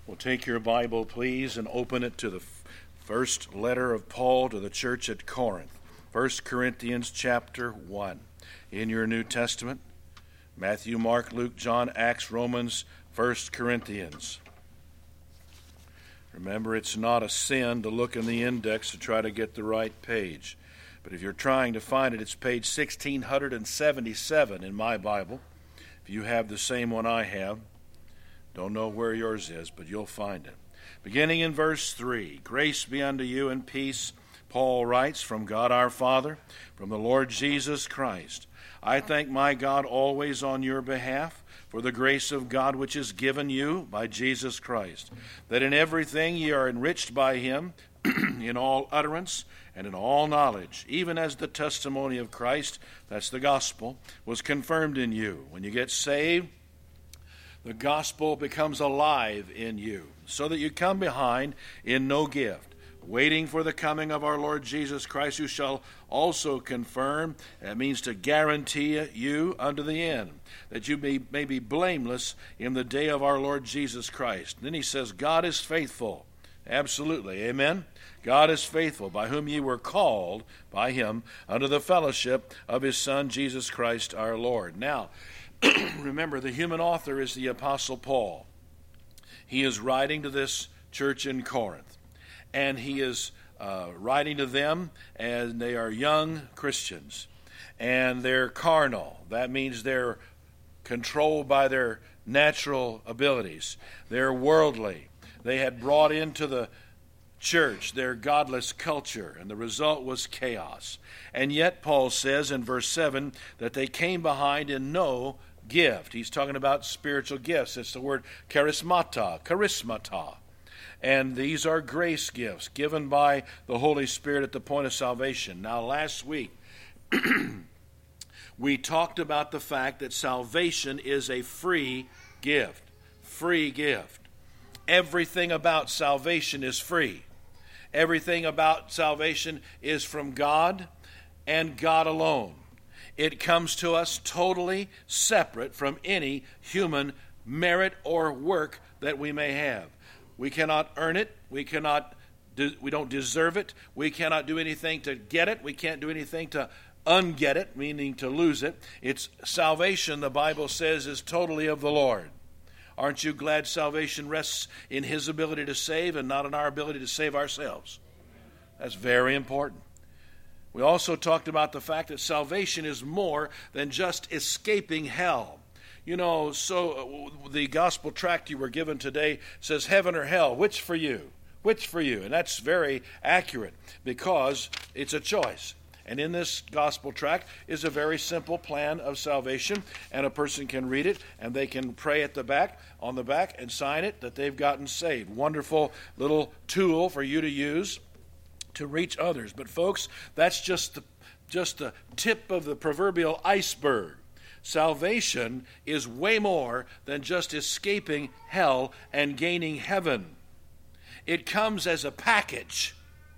Well, take your Bible, please, and open it to the first letter of Paul to the church at Corinth. 1 Corinthians chapter 1. In your New Testament, Matthew, Mark, Luke, John, Acts, Romans, 1 Corinthians. Remember, it's not a sin to look in the index to try to get the right page. But if you're trying to find it, it's page 1677 in my Bible. If you have the same one I have, don't know where yours is, but you'll find it. Beginning in verse 3, grace be unto you and peace, Paul writes, from God our Father, from the Lord Jesus Christ. I thank my God always on your behalf for the grace of God which is given you by Jesus Christ, that in everything ye are enriched by him, in all utterance and in all knowledge, even as the testimony of Christ, that's the gospel, was confirmed in you. When you get saved, the gospel becomes alive in you, so that you come behind in no gift, waiting for the coming of our Lord Jesus Christ, who shall also confirm, that means to guarantee you unto the end, that you may be blameless in the day of our Lord Jesus Christ. And then he says, God is faithful. Absolutely, amen? God is faithful, by whom ye were called, by him, unto the fellowship of his Son, Jesus Christ our Lord. Now, remember, the human author is the Apostle Paul. He is writing to this church in Corinth, and he is writing to them, and they are young Christians, and they're carnal. That means they're controlled by their natural abilities. They're worldly. They had brought into the church their godless culture, and the result was chaos. And yet Paul says in verse 7 that they came behind in no gift. He's talking about spiritual gifts. It's the word charismata. And these are grace gifts given by the Holy Spirit at the point of salvation. Now, last week, we talked about the fact that salvation is a free gift. Free gift. Everything about salvation is free. Everything about salvation is from God and God alone. It comes to us totally separate from any human merit or work that we may have. We cannot earn it. We don't deserve it. We cannot do anything to get it. We can't do anything to unget it, meaning to lose it. It's salvation, the Bible says, is totally of the Lord. Aren't you glad salvation rests in his ability to save and not in our ability to save ourselves? That's very important. We also talked about the fact that salvation is more than just escaping hell. You know, so the gospel tract you were given today says heaven or hell, which for you? Which for you? And that's very accurate because it's a choice. And in this gospel tract is a very simple plan of salvation, and a person can read it, and they can pray at the back, on the back, and sign it that they've gotten saved. Wonderful little tool for you to use to reach others. But folks, that's just the tip of the proverbial iceberg. Salvation is way more than just escaping hell and gaining heaven. It comes as a package.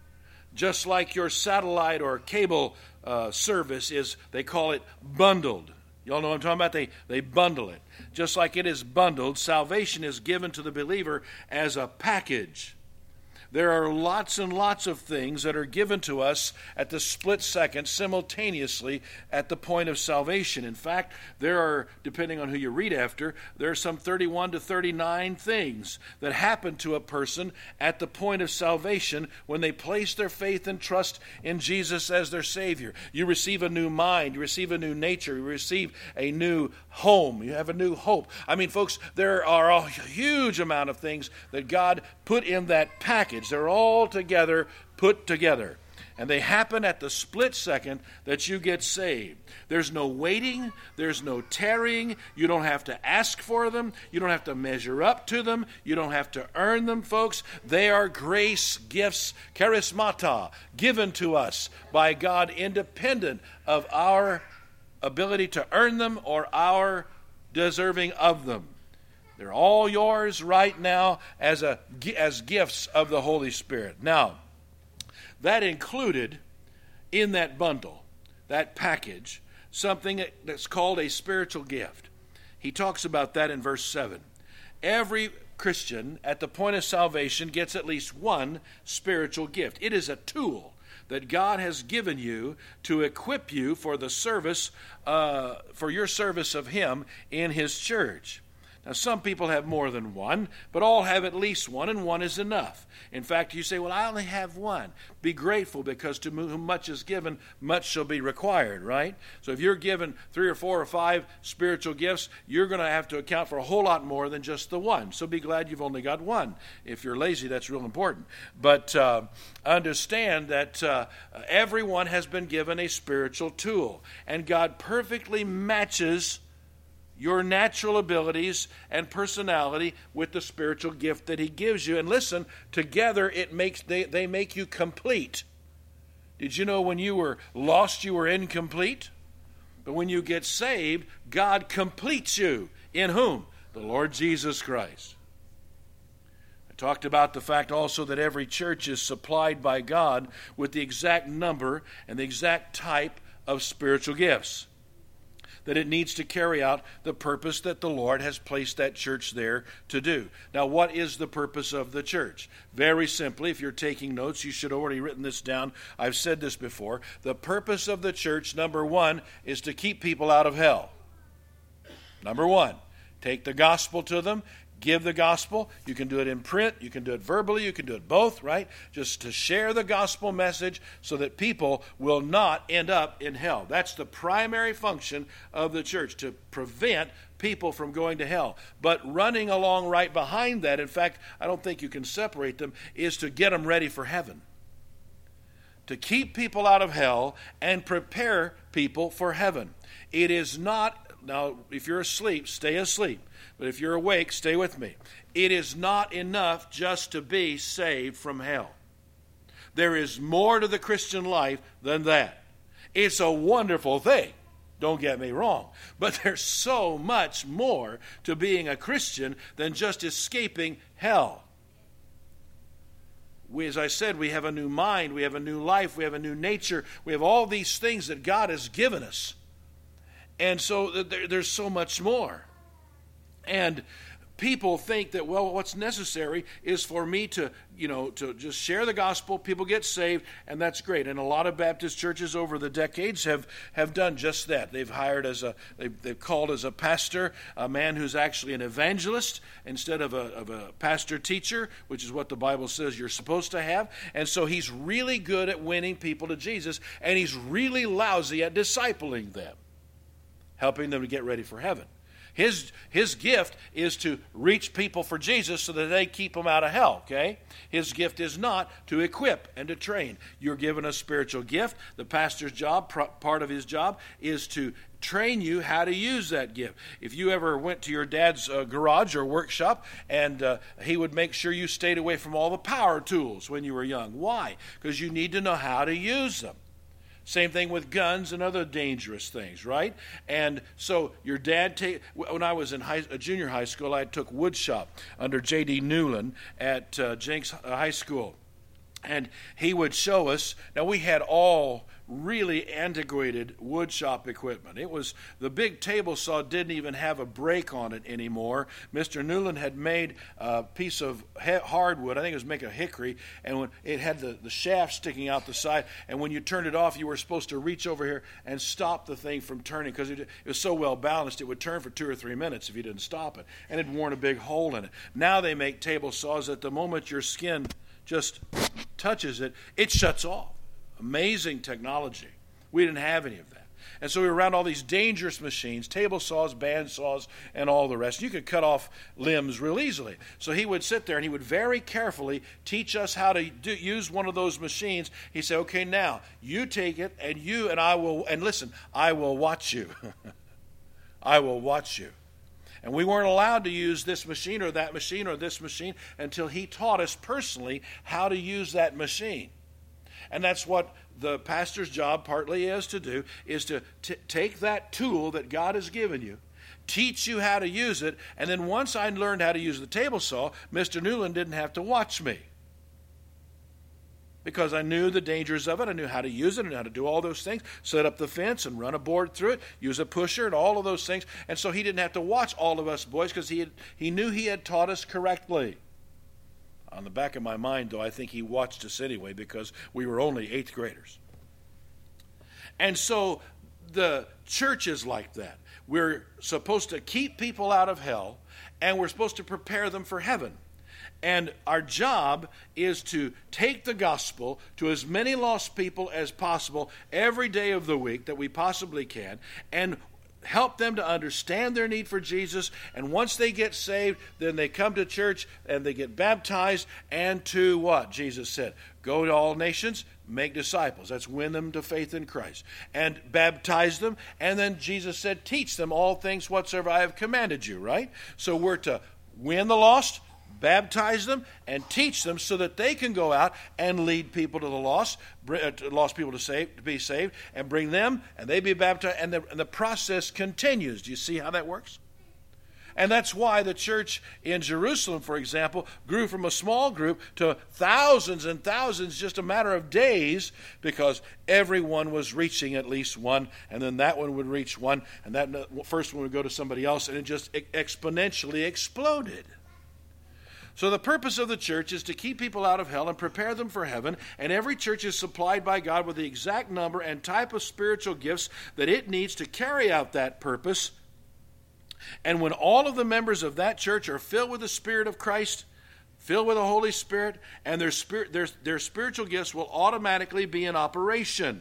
Just like your satellite or cable service is, they call it bundled. Y'all know what I'm talking about? They bundle it. Just like it is bundled, salvation is given to the believer as a package. There are lots and lots of things that are given to us at the split second, simultaneously at the point of salvation. In fact, there are, depending on who you read after, there are some 31 to 39 things that happen to a person at the point of salvation when they place their faith and trust in Jesus as their Savior. You receive a new mind, you receive a new nature, you receive a new home, you have a new hope. I mean, folks, there are a huge amount of things that God put in that package. They're all together, put together. And they happen at the split second that you get saved. There's no waiting. There's no tarrying. You don't have to ask for them. You don't have to measure up to them. You don't have to earn them, folks. They are grace gifts, charismata, given to us by God independent of our ability to earn them or our deserving of them. They're all yours right now as gifts of the Holy Spirit. Now, that included in that bundle, that package, something that's called a spiritual gift. He talks about that in verse 7. Every Christian at the point of salvation gets at least one spiritual gift. It is a tool that God has given you to equip you for the service, for your service of Him in His church. Now, some people have more than one, but all have at least one, and one is enough. In fact, you say, well, I only have one. Be grateful, because to whom much is given, much shall be required, right? So if you're given 3 or 4 or 5 spiritual gifts, you're going to have to account for a whole lot more than just the one. So be glad you've only got one. If you're lazy, that's real important. But understand that everyone has been given a spiritual tool, and God perfectly matches your natural abilities and personality with the spiritual gift that He gives you. And listen, together they make you complete. Did you know when you were lost, you were incomplete? But when you get saved, God completes you. In whom? The Lord Jesus Christ. I talked about the fact also that every church is supplied by God with the exact number and the exact type of spiritual gifts that it needs to carry out the purpose that the Lord has placed that church there to do. Now, what is the purpose of the church? Very simply, if you're taking notes, you should have already written this down. I've said this before. The purpose of the church, number one, is to keep people out of hell. Number one, take the gospel to them. Give the gospel. You can do it in print. You can do it verbally. You can do it both, right? Just to share the gospel message so that people will not end up in hell. That's the primary function of the church, to prevent people from going to hell. But running along right behind that, in fact, I don't think you can separate them, is to get them ready for heaven. To keep people out of hell and prepare people for heaven. It is not, now if you're asleep, stay asleep. But if you're awake, stay with me. It is not enough just to be saved from hell. There is more to the Christian life than that. It's a wonderful thing, don't get me wrong. But there's so much more to being a Christian than just escaping hell. As I said, we have a new mind, we have a new life, we have a new nature. We have all these things that God has given us. And so there's so much more. And people think that, well, what's necessary is for me to just share the gospel, people get saved, and that's great. And a lot of Baptist churches over the decades have done just that. They've hired they've called as a pastor a man who's actually an evangelist instead of a pastor teacher, which is what the Bible says you're supposed to have. And so he's really good at winning people to Jesus, and he's really lousy at discipling them, helping them to get ready for heaven. His gift is to reach people for Jesus so that they keep them out of hell, okay? His gift is not to equip and to train. You're given a spiritual gift. The pastor's job, part of his job, is to train you how to use that gift. If you ever went to your dad's garage or workshop, and he would make sure you stayed away from all the power tools when you were young. Why? Because you need to know how to use them. Same thing with guns and other dangerous things, right? And so your dad, when I was in junior high school, I took wood shop under J.D. Newland at Jenks High School. And he would show us, now we had all really antiquated wood shop equipment. It was, the big table saw didn't even have a brake on it anymore. Mr. Newland had made a piece of hardwood, I think it was a hickory, and when it had the shaft sticking out the side, and when you turned it off, you were supposed to reach over here and stop the thing from turning, because it was so well balanced, it would turn for 2 or 3 minutes if you didn't stop it, and it worn a big hole in it. Now they make table saws that the moment your skin just touches it, it shuts off. Amazing technology. We didn't have any of that. And so we were around all these dangerous machines, table saws, band saws, and all the rest. You could cut off limbs real easily. So he would sit there and he would very carefully teach us how to use one of those machines. He said, okay, now you take it and I will watch you. I will watch you. And we weren't allowed to use this machine or that machine or this machine until he taught us personally how to use that machine. And that's what the pastor's job partly is to do, is to take that tool that God has given you, teach you how to use it, and then once I learned how to use the table saw, Mr. Newland didn't have to watch me. because I knew the dangers of it. I knew how to use it and how to do all those things, set up the fence and run a board through it, use a pusher and all of those things. And so he didn't have to watch all of us boys because he knew he had taught us correctly. On the back of my mind, though, I think he watched us anyway because we were only 8th graders. And so the church is like that. We're supposed to keep people out of hell, and we're supposed to prepare them for heaven. And our job is to take the gospel to as many lost people as possible every day of the week that we possibly can, and help them to understand their need for Jesus. And once they get saved, then they come to church and they get baptized. And to what? Jesus said, go to all nations, make disciples. That's win them to faith in Christ. And baptize them. And then Jesus said, teach them all things whatsoever I have commanded you, right? So we're to win the lost, baptize them, and teach them so that they can go out and lead people to the lost people to be saved, and bring them, and they be baptized, and the process continues. Do you see how that works? And that's why the church in Jerusalem, for example, grew from a small group to thousands and thousands just a matter of days, because everyone was reaching at least one, and then that one would reach one, and that first one would go to somebody else, and it just exponentially exploded. So the purpose of the church is to keep people out of hell and prepare them for heaven, and every church is supplied by God with the exact number and type of spiritual gifts that it needs to carry out that purpose. And when all of the members of that church are filled with the Spirit of Christ, filled with the Holy Spirit, and their spiritual gifts will automatically be in operation.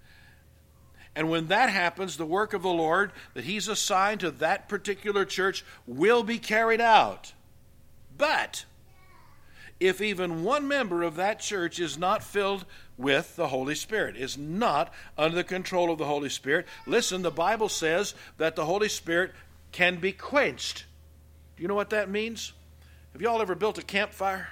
And when that happens, the work of the Lord that He's assigned to that particular church will be carried out. But if even one member of that church is not filled with the Holy Spirit, is not under the control of the Holy Spirit, listen, the Bible says that the Holy Spirit can be quenched. Do you know what that means? Have you all ever built a campfire?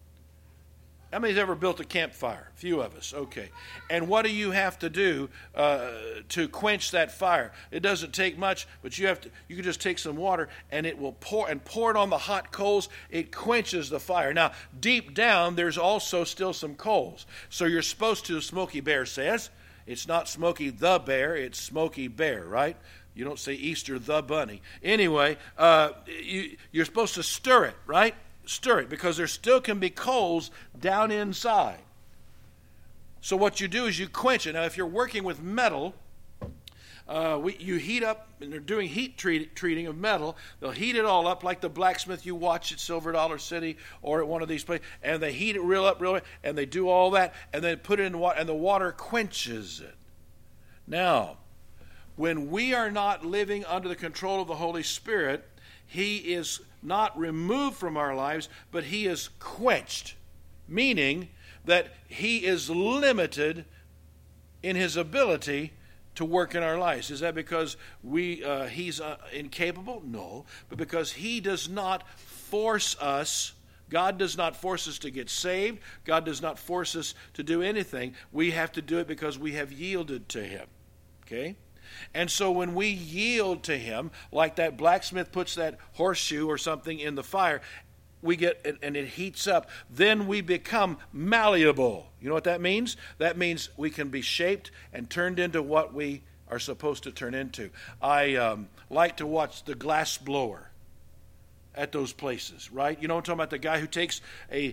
How many's ever built a campfire? A few of us, okay. And what do you have to do to quench that fire? It doesn't take much, but you can just take some water and it will pour it on the hot coals. It quenches the fire. Now, deep down, there's also still some coals. So you're supposed to, Smokey Bear says, it's not Smokey the Bear, it's Smokey Bear, right? You don't say Easter the Bunny. Anyway, you're supposed to stir it, right? Stir it, because there still can be coals down inside. So what you do is you quench it. Now, if you're working with metal, you heat up, and they're doing heat treating of metal. They'll heat it all up like the blacksmith you watch at Silver Dollar City or at one of these places, and they heat it real up, and they do all that, and then put it in water, and the water quenches it. Now, when we are not living under the control of the Holy Spirit, He is not removed from our lives, but He is quenched, meaning that He is limited in His ability to work in our lives. Is that because He's incapable? No, but because He does not force us. God does not force us to get saved. God does not force us to do anything. We have to do it because we have yielded to Him. Okay? And so when we yield to Him, like that blacksmith puts that horseshoe or something in the fire, we get and it heats up, then we become malleable. You know what that means? That means we can be shaped and turned into what we are supposed to turn into. I like to watch the glass blower at those places, right? You know what I'm talking about? The guy who takes a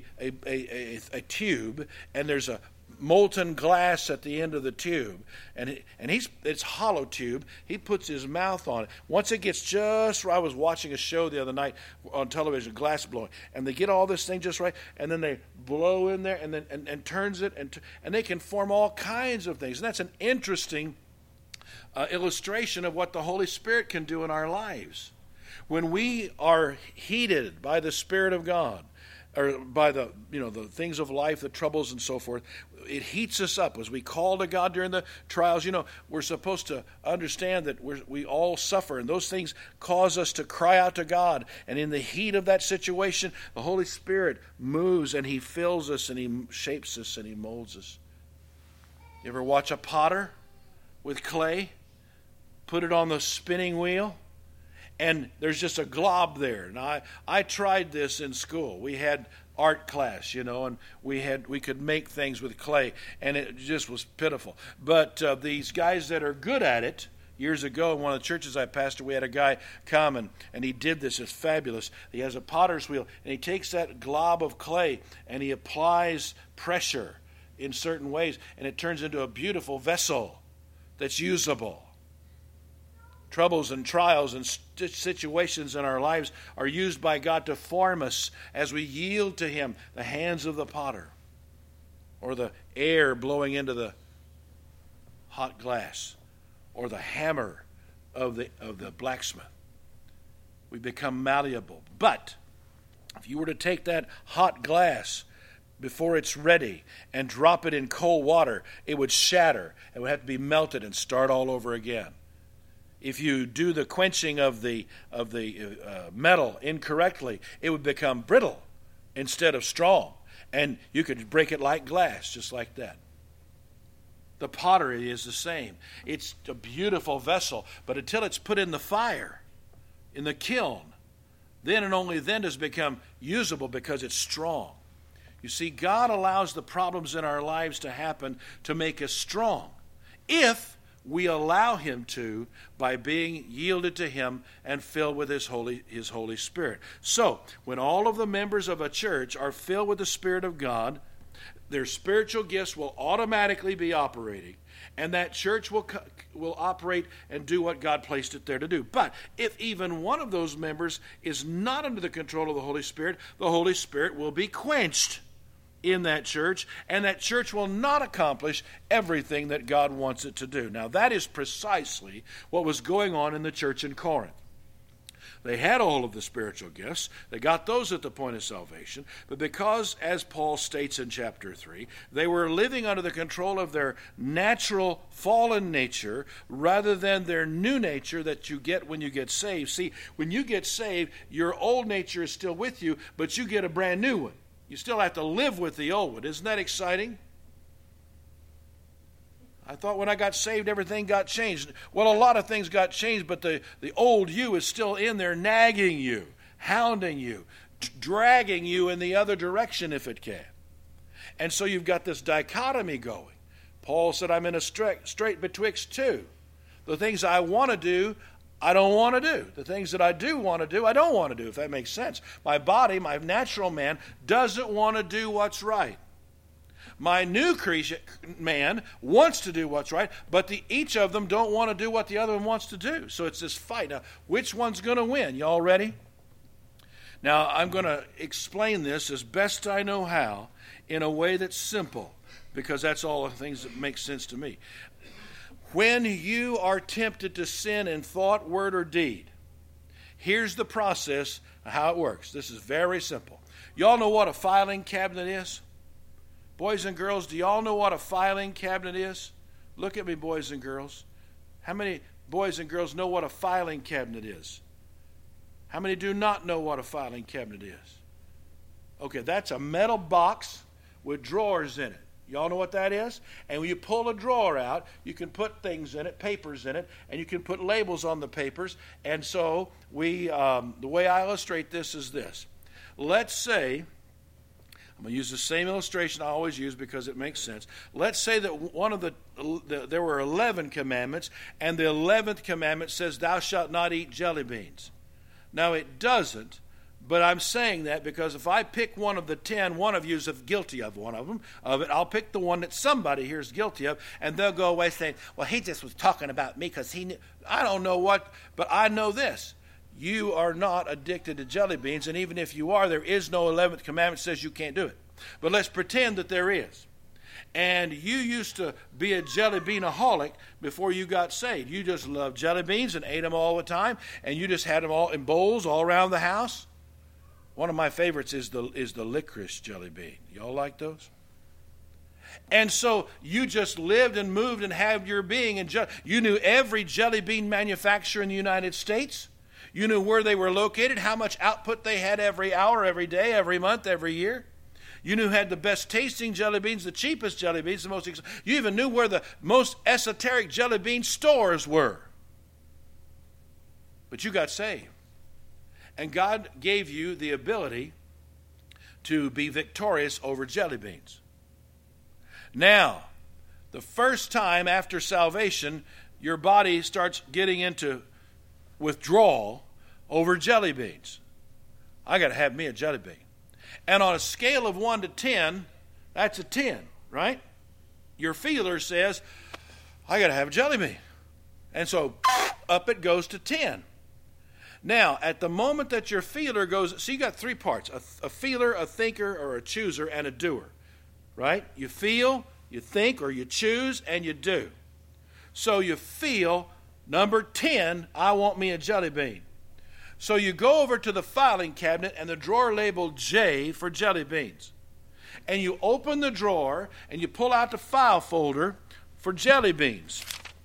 tube, and there's a molten glass at the end of the tube, and it's hollow tube. He puts his mouth on it. Once it gets just right, I was watching a show the other night on television, glass blowing, and they get all this thing just right, and then they blow in there, and then and turns it, and they can form all kinds of things. And that's an interesting illustration of what the Holy Spirit can do in our lives when we are heated by the Spirit of God, or by the things of life, the troubles and so forth. It heats us up as we call to God during the trials. We're supposed to understand that we all suffer, and those things cause us to cry out to God. And in the heat of that situation, the Holy Spirit moves, and He fills us, and He shapes us, and He molds us. You ever watch a potter with clay? Put it on the spinning wheel, and there's just a glob there. Now, I tried this in school. We had art class, and we could make things with clay, and it just was pitiful. But these guys that are good at it, years ago in one of the churches I pastored, we had a guy come and he did this. It's fabulous. He has a potter's wheel, and he takes that glob of clay and he applies pressure in certain ways, and it turns into a beautiful vessel that's usable. Troubles and trials and situations in our lives are used by God to form us as we yield to Him, the hands of the potter, or the air blowing into the hot glass, or the hammer of the blacksmith. We become malleable. But if you were to take that hot glass before it's ready and drop it in cold water, it would shatter. It would have to be melted and start all over again. If you do the quenching of the metal incorrectly, it would become brittle instead of strong, and you could break it like glass, just like that. The pottery is the same. It's a beautiful vessel, but until it's put in the fire, in the kiln, then and only then does it become usable because it's strong. You see, God allows the problems in our lives to happen to make us strong, if we allow Him to, by being yielded to Him and filled with His Holy Spirit. So, when all of the members of a church are filled with the Spirit of God, their spiritual gifts will automatically be operating, and that church will operate and do what God placed it there to do. But if even one of those members is not under the control of the Holy Spirit will be quenched in that church, and that church will not accomplish everything that God wants it to do. Now, that is precisely what was going on in the church in Corinth. They had all of the spiritual gifts. They got those at the point of salvation. But because, as Paul states in chapter 3, they were living under the control of their natural fallen nature rather than their new nature that you get when you get saved. See, when you get saved, your old nature is still with you, but you get a brand new one. You still have to live with the old one. Isn't that exciting? I thought when I got saved, everything got changed. Well, a lot of things got changed, but the old you is still in there, nagging you, hounding you, dragging you in the other direction if it can. And so you've got this dichotomy going. Paul said, I'm in a strait betwixt two. The things I want to do, I don't want to do. The things that I do want to do, I don't want to do, if that makes sense. My body, my natural man, doesn't want to do what's right. My new creation man wants to do what's right, but each of them don't want to do what the other one wants to do. So it's this fight. Now, which one's going to win? Y'all ready? Now, I'm going to explain this as best I know how in a way that's simple, because that's all the things that make sense to me. When you are tempted to sin in thought, word, or deed, here's the process of how it works. This is very simple. Y'all know what a filing cabinet is? Boys and girls, do y'all know what a filing cabinet is? Look at me, boys and girls. How many boys and girls know what a filing cabinet is? How many do not know what a filing cabinet is? Okay, that's a metal box with drawers in it. Y'all know what that is? And when you pull a drawer out, you can put things in it, papers in it, and you can put labels on the papers. And so the way I illustrate this is this. Let's say, I'm going to use the same illustration I always use because it makes sense. Let's say that there were 11 commandments, and the 11th commandment says, thou shalt not eat jelly beans. Now, it doesn't, but I'm saying that because if I pick one of the 10, one of you is guilty of one of them, I'll pick the one that somebody here is guilty of, and they'll go away saying, well, he just was talking about me because he knew. I don't know what, but I know this. You are not addicted to jelly beans, and even if you are, there is no 11th commandment that says you can't do it. But let's pretend that there is. And you used to be a jelly beanaholic before you got saved. You just loved jelly beans and ate them all the time, and you just had them all in bowls all around the house. One of my favorites is the licorice jelly bean. Y'all like those? And so you just lived and moved and had your being. And you knew every jelly bean manufacturer in the United States. You knew where they were located, how much output they had every hour, every day, every month, every year. You knew who had the best tasting jelly beans, the cheapest jelly beans, the most. You even knew where the most esoteric jelly bean stores were. But you got saved. And God gave you the ability to be victorious over jelly beans. Now, the first time after salvation, your body starts getting into withdrawal over jelly beans. I got to have me a jelly bean. And on a scale of 1 to 10, that's a 10, right? Your feeler says, I got to have a jelly bean. And so up it goes to 10. Now, at the moment that your feeler goes, so you got three parts, a feeler, a thinker, or a chooser, and a doer, right? You feel, you think, or you choose, and you do. So you feel, number 10, I want me a jelly bean. So you go over to the filing cabinet and the drawer labeled J for jelly beans. And you open the drawer and you pull out the file folder for jelly beans.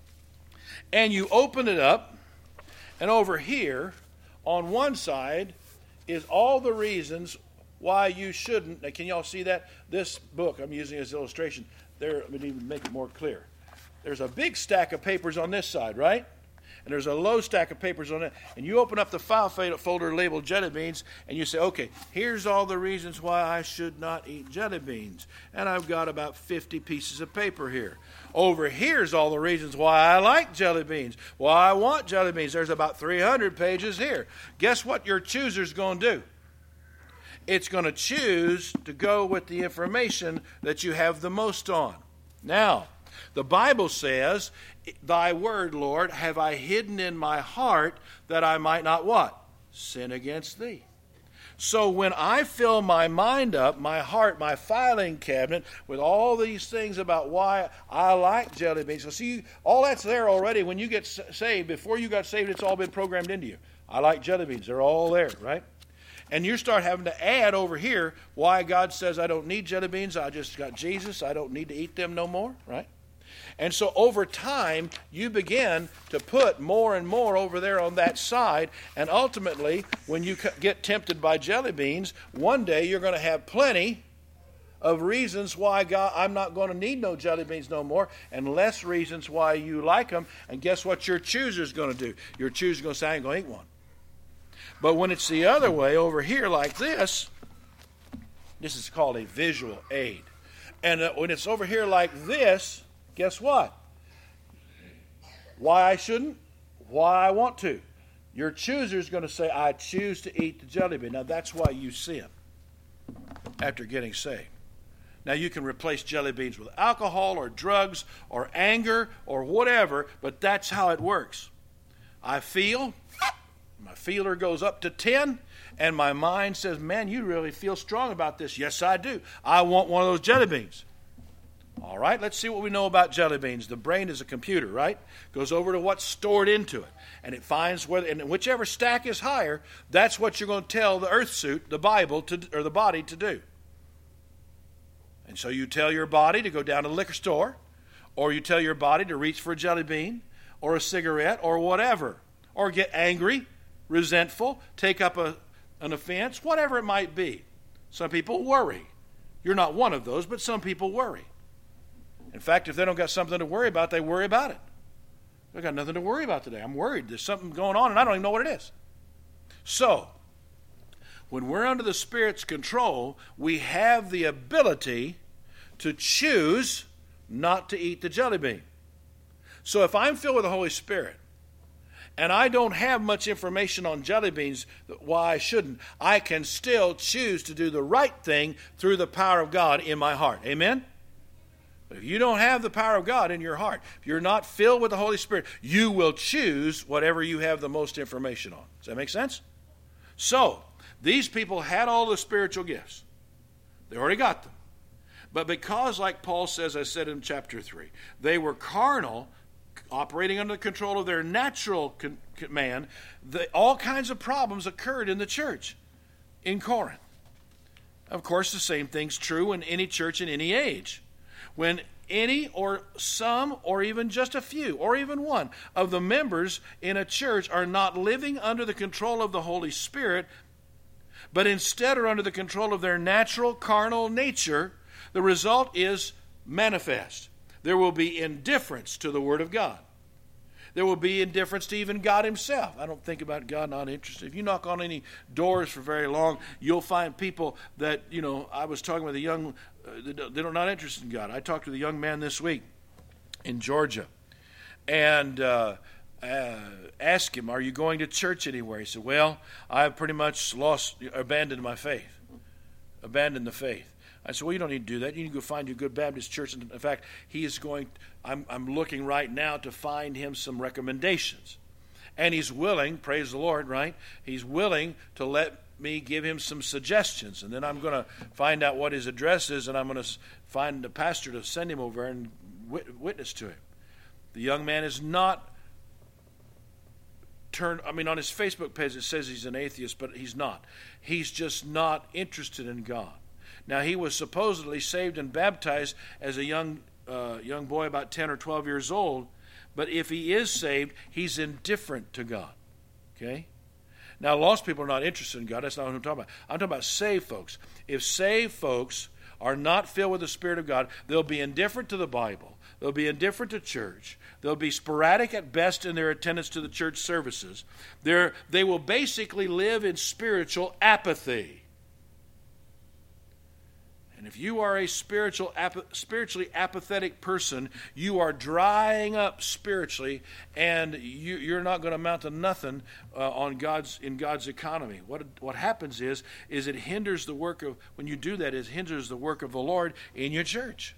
And you open it up, and over here on one side is all the reasons why you shouldn't. Now, can y'all see that? This book I'm using as illustration. There, let me even make it more clear. There's a big stack of papers on this side, right? And there's a low stack of papers on it. And you open up the file folder labeled jelly beans, and you say, okay, here's all the reasons why I should not eat jelly beans. And I've got about 50 pieces of paper here. Over here's all the reasons why I like jelly beans, why I want jelly beans. There's about 300 pages here. Guess what your chooser's going to do? It's going to choose to go with the information that you have the most on. Now, the Bible says, thy word, Lord, have I hidden in my heart that I might not what? Sin against thee. So when I fill my mind up, my heart, my filing cabinet, with all these things about why I like jelly beans. So see, all that's there already. When you get saved, before you got saved, it's all been programmed into you. I like jelly beans. They're all there, right? And you start having to add over here why God says I don't need jelly beans. I just got Jesus. I don't need to eat them no more, right? And so over time, you begin to put more and more over there on that side. And ultimately, when you get tempted by jelly beans, one day you're going to have plenty of reasons why God, I'm not going to need no jelly beans no more, and less reasons why you like them. And guess what your chooser's going to do? Your chooser's going to say, I ain't going to eat one. But when it's the other way, over here like this is called a visual aid. And when it's over here like this, guess what? Why I shouldn't? Why I want to. Your chooser is going to say, I choose to eat the jelly bean. Now, that's why you sin after getting saved. Now, you can replace jelly beans with alcohol or drugs or anger or whatever, but that's how it works. I feel, my feeler goes up to 10, and my mind says, man, you really feel strong about this. Yes, I do. I want one of those jelly beans. All right, let's see what we know about jelly beans. The brain is a computer, right? Goes over to what's stored into it. And it finds whether, and whichever stack is higher, that's what you're going to tell the earth suit, the Bible, or the body to do. And so you tell your body to go down to the liquor store, or you tell your body to reach for a jelly bean, or a cigarette, or whatever. Or get angry, resentful, take up an offense, whatever it might be. Some people worry. You're not one of those, but some people worry. In fact, if they don't got something to worry about, they worry about it. I got nothing to worry about today. I'm worried. There's something going on, and I don't even know what it is. So, when we're under the Spirit's control, we have the ability to choose not to eat the jelly bean. So if I'm filled with the Holy Spirit, and I don't have much information on jelly beans, why I shouldn't, I can still choose to do the right thing through the power of God in my heart. Amen? But if you don't have the power of God in your heart, if you're not filled with the Holy Spirit, you will choose whatever you have the most information on. Does that make sense? So, these people had all the spiritual gifts. They already got them. But because, like Paul says, I said in chapter 3, they were carnal, operating under the control of their natural man, all kinds of problems occurred in the church in Corinth. Of course, the same thing's true in any church in any age. When any or some or even just a few or even one of the members in a church are not living under the control of the Holy Spirit, but instead are under the control of their natural carnal nature, the result is manifest. There will be indifference to the Word of God. There will be indifference to even God himself. I don't think about God not interested. If you knock on any doors for very long, you'll find people that, I was talking with a young, they're not interested in God. I talked with a young man this week in Georgia and asked him, are you going to church anywhere? He said, well, I've pretty much abandoned my faith. Abandoned the faith. I said, well, you don't need to do that. You need to go find you a good Baptist church. In fact, I'm looking right now to find him some recommendations. And he's willing, praise the Lord, right? He's willing to let me give him some suggestions. And then I'm going to find out what his address is, and I'm going to find a pastor to send him over and witness to him. The young man is not on his Facebook page it says he's an atheist, but he's not. He's just not interested in God. Now, he was supposedly saved and baptized as a young boy about 10 or 12 years old, but if he is saved, he's indifferent to God. Okay? Now, lost people are not interested in God. That's not what I'm talking about. I'm talking about saved folks. If saved folks are not filled with the Spirit of God, they'll be indifferent to the Bible. They'll be indifferent to church. They'll be sporadic at best in their attendance to the church services. They will basically live in spiritual apathy. And if you are a spiritually apathetic person, you are drying up spiritually, and you're not going to amount to nothing in God's economy. What happens is it hinders the work of, when you do that, it hinders the work of the Lord in your church.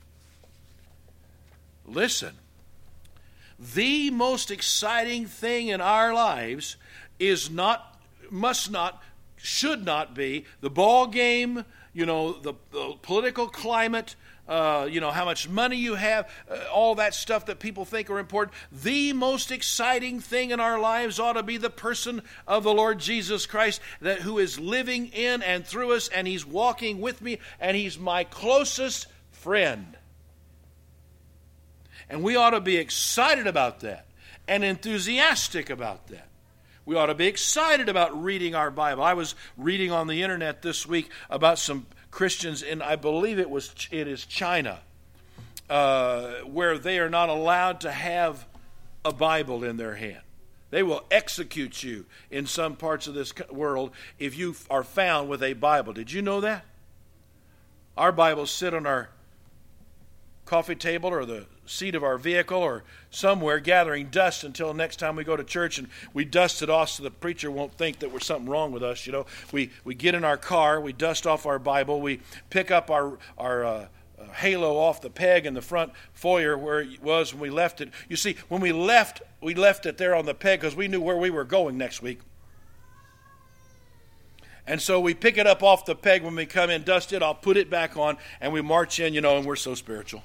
Listen, the most exciting thing in our lives should not be the ball game, the political climate, how much money you have, all that stuff that people think are important. The most exciting thing in our lives ought to be the person of the Lord Jesus Christ, who is living in and through us, and he's walking with me, and he's my closest friend. And we ought to be excited about that and enthusiastic about that. We ought to be excited about reading our Bible. I was reading on the internet this week about some Christians in, I believe it is China, where they are not allowed to have a Bible in their hand. They will execute you in some parts of this world if you are found with a Bible. Did you know that? Our Bibles sit on our coffee table or the seat of our vehicle or somewhere gathering dust until next time we go to church, and we dust it off so the preacher won't think that there's something wrong with us. We get in our car, we dust off our Bible, we pick up our halo off the peg in the front foyer where it was when we left it. You see, when we left it there on the peg because we knew where we were going next week. And so we pick it up off the peg when we come in, dust it, I'll put it back on, and we march in, and we're so spiritual.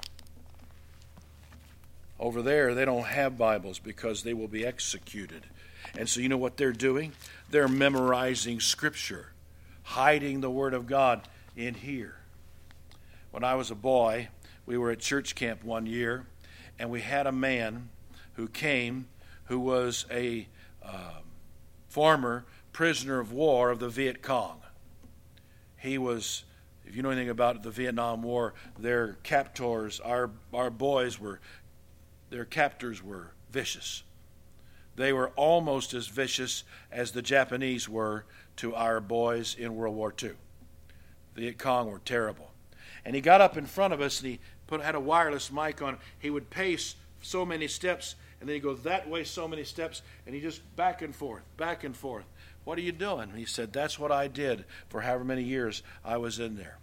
Over there, they don't have Bibles because they will be executed. And so you know what they're doing? They're memorizing Scripture, hiding the Word of God in here. When I was a boy, we were at church camp one year, and we had a man who came who was a former prisoner of war of the Viet Cong. He was, if you know anything about the Vietnam War, their captors, our boys were, their captors were vicious. They were almost as vicious as the Japanese were to our boys in World War II. The Viet Cong were terrible. And he got up in front of us and he had a wireless mic on. He would pace so many steps, and then he goes that way so many steps, and he just back and forth, back and forth. What are you doing? He said, that's what I did for however many years I was in there.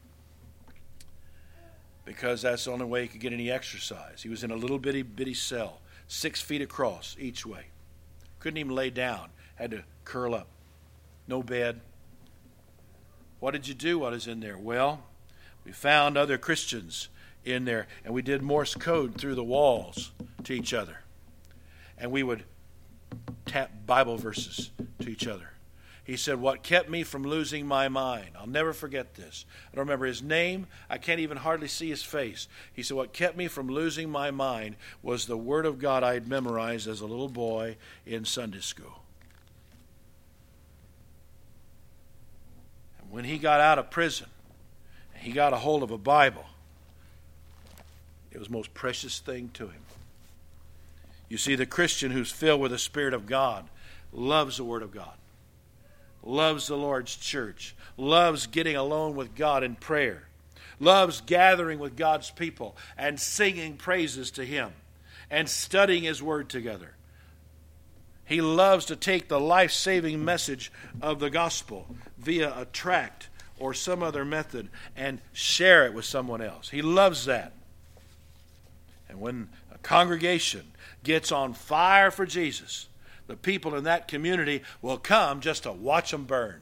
Because that's the only way he could get any exercise. He was in a little bitty cell, 6 feet across each way. Couldn't even lay down. Had to curl up. No bed. What did you do while I was in there? Well, we found other Christians in there, and we did Morse code through the walls to each other. And we would tap Bible verses to each other. He said, what kept me from losing my mind? I'll never forget this. I don't remember his name. I can't even hardly see his face. He said, what kept me from losing my mind was the Word of God I had memorized as a little boy in Sunday school. And when he got out of prison, he got a hold of a Bible. It was the most precious thing to him. You see, the Christian who's filled with the Spirit of God loves the Word of God, loves the Lord's church, loves getting alone with God in prayer, loves gathering with God's people and singing praises to Him and studying His Word together. He loves to take the life-saving message of the gospel via a tract or some other method and share it with someone else. He loves that. And when a congregation gets on fire for Jesus, the people in that community will come just to watch them burn.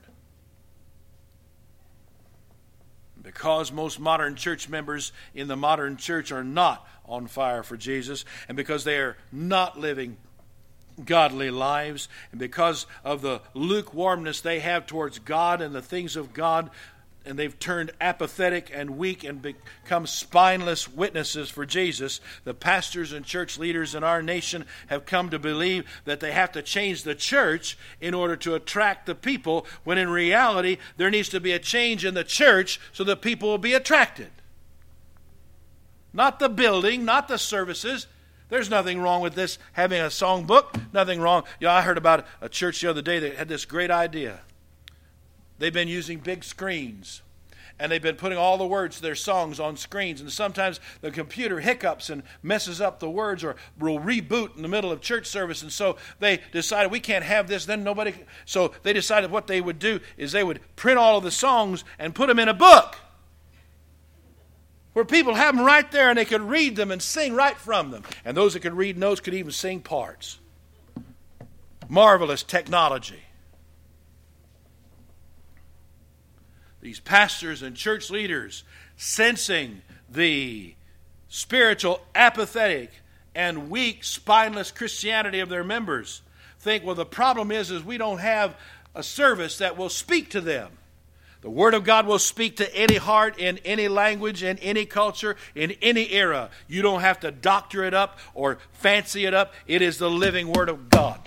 Because most modern church members in the modern church are not on fire for Jesus, and because they are not living godly lives, and because of the lukewarmness they have towards God and the things of God, and they've turned apathetic and weak and become spineless witnesses for Jesus, the pastors and church leaders in our nation have come to believe that they have to change the church in order to attract the people, when in reality there needs to be a change in the church so that people will be attracted. Not the building, not the services. There's nothing wrong with this, having a songbook. Nothing wrong. I heard about a church the other day that had this great idea. They've been using big screens, and they've been putting all the words to their songs on screens. And sometimes the computer hiccups and messes up the words, or will reboot in the middle of church service. And so they decided, we can't have this. Then nobody. So they decided what they would do is they would print all of the songs and put them in a book, where people have them right there and they could read them and sing right from them. And those that could read notes could even sing parts. Marvelous technology. These pastors and church leaders, sensing the spiritual, apathetic, and weak, spineless Christianity of their members, think, well, the problem is we don't have a service that will speak to them. The Word of God will speak to any heart, in any language, in any culture, in any era. You don't have to doctor it up or fancy it up. It is the living Word of God.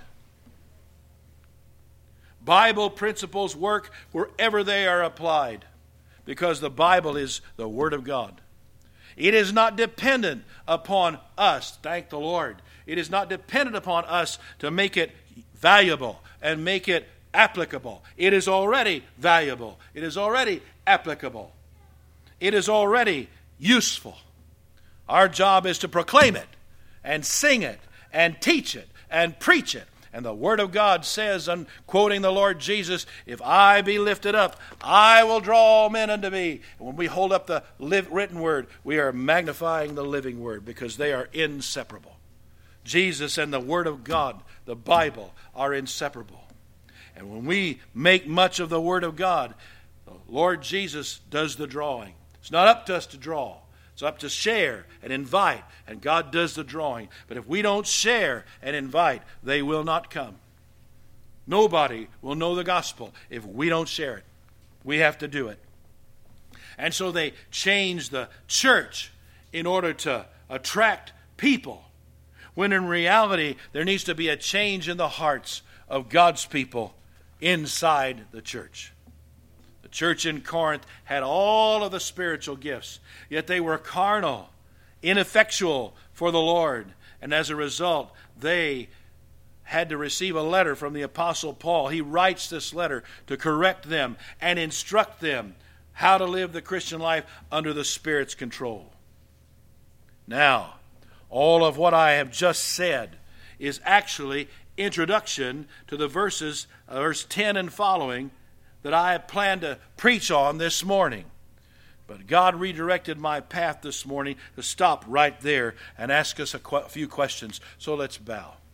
Bible principles work wherever they are applied, because the Bible is the Word of God. It is not dependent upon us, thank the Lord. It is not dependent upon us to make it valuable and make it applicable. It is already valuable. It is already applicable. It is already useful. Our job is to proclaim it and sing it and teach it and preach it. And the Word of God says, I'm quoting the Lord Jesus, if I be lifted up, I will draw all men unto me. And when we hold up the written Word, we are magnifying the living Word, because they are inseparable. Jesus and the Word of God, the Bible, are inseparable. And when we make much of the Word of God, the Lord Jesus does the drawing. It's not up to us to draw. It's up to share and invite, and God does the drawing. But if we don't share and invite, they will not come. Nobody will know the gospel if we don't share it. We have to do it. And so they change the church in order to attract people, when in reality there needs to be a change in the hearts of God's people inside the church. The church in Corinth had all of the spiritual gifts, yet they were carnal, ineffectual for the Lord. And as a result, they had to receive a letter from the Apostle Paul. He writes this letter to correct them and instruct them how to live the Christian life under the Spirit's control. Now, all of what I have just said is actually introduction to the verse 10 and following that I had planned to preach on this morning. But God redirected my path this morning to stop right there and ask us a few questions. So let's bow.